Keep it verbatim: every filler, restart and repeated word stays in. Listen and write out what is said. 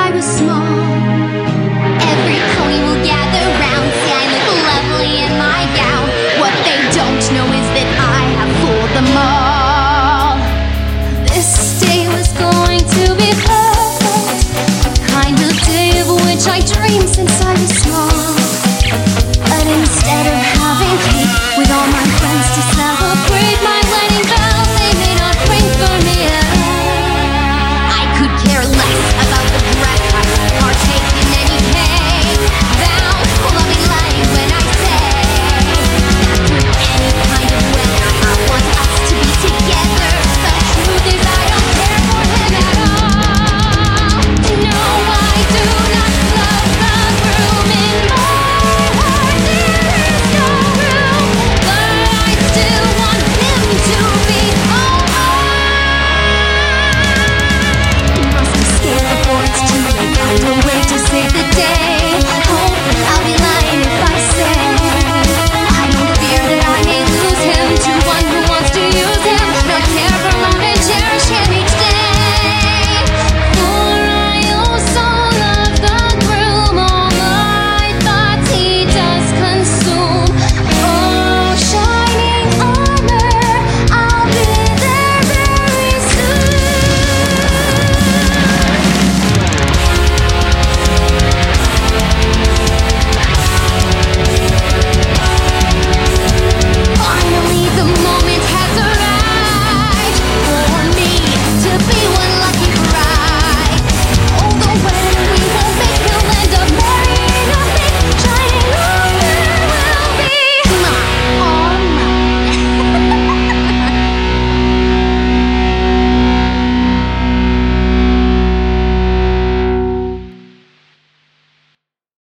I was small. Every pony will gather round, see I look lovely in my gown. What they don't know is that I have fooled them all. This day was going to be perfect, the kind of day of which I dreamed since I